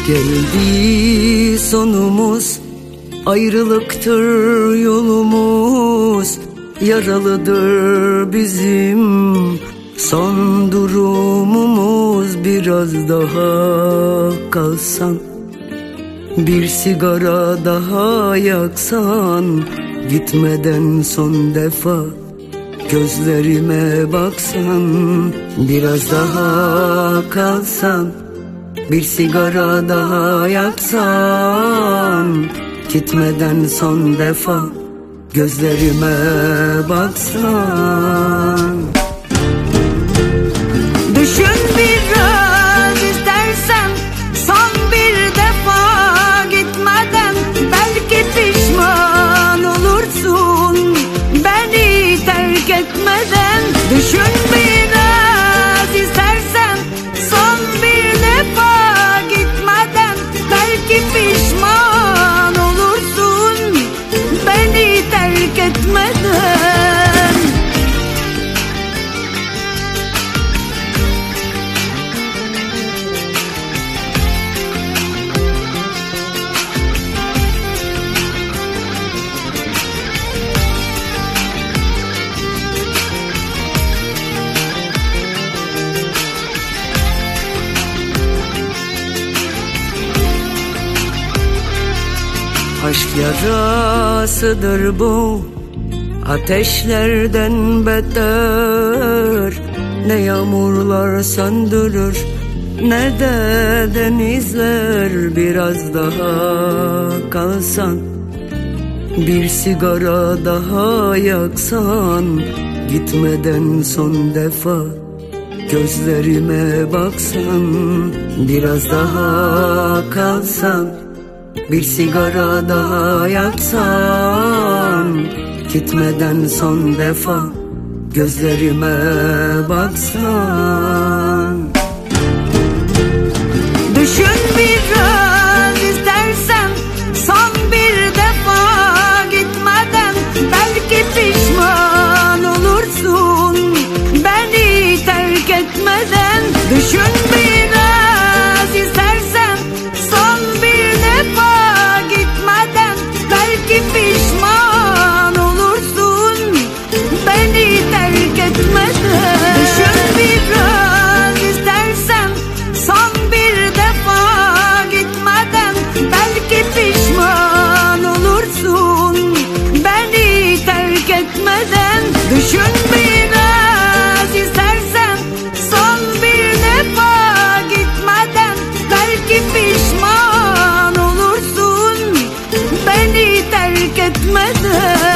Geldi sonumuz, ayrılıktır yolumuz. Yaralıdır bizim son durumumuz. Biraz daha kalsan, bir sigara daha yaksan, gitmeden son defa gözlerime baksan. Biraz daha kalsan, bir sigara daha yaksan, gitmeden son defa gözlerime baksan. Düşün biraz istersen, son bir defa gitmeden. Belki pişman olursun beni terk etmeden. Düşün biraz istersen, son bir defa gitmeden. Belki pişman olursun beni terk etmeden. Aşk yarasıdır bu, ateşlerden beter. Ne yağmurlar söndürür, ne de denizler. Biraz daha kalsan, bir sigara daha yaksan, gitmeden son defa gözlerime baksan. Biraz daha kalsan, bir sigara daha yaksan, gitmeden son defa gözlerime baksan. Düşün biraz istersen, son bir defa gitmeden. Belki pişman olursun beni terk etmeden. Düşün biraz istersen, son bir defa gitmeden. Belki pişman olursun beni terk etmeden. Düşün biraz istersen, son bir defa gitmeden. Belki pişman olursun beni terk etmeden. Düşün biraz istersen, son bir defa gitmeden. Belki pişman olursun beni terk etmeden.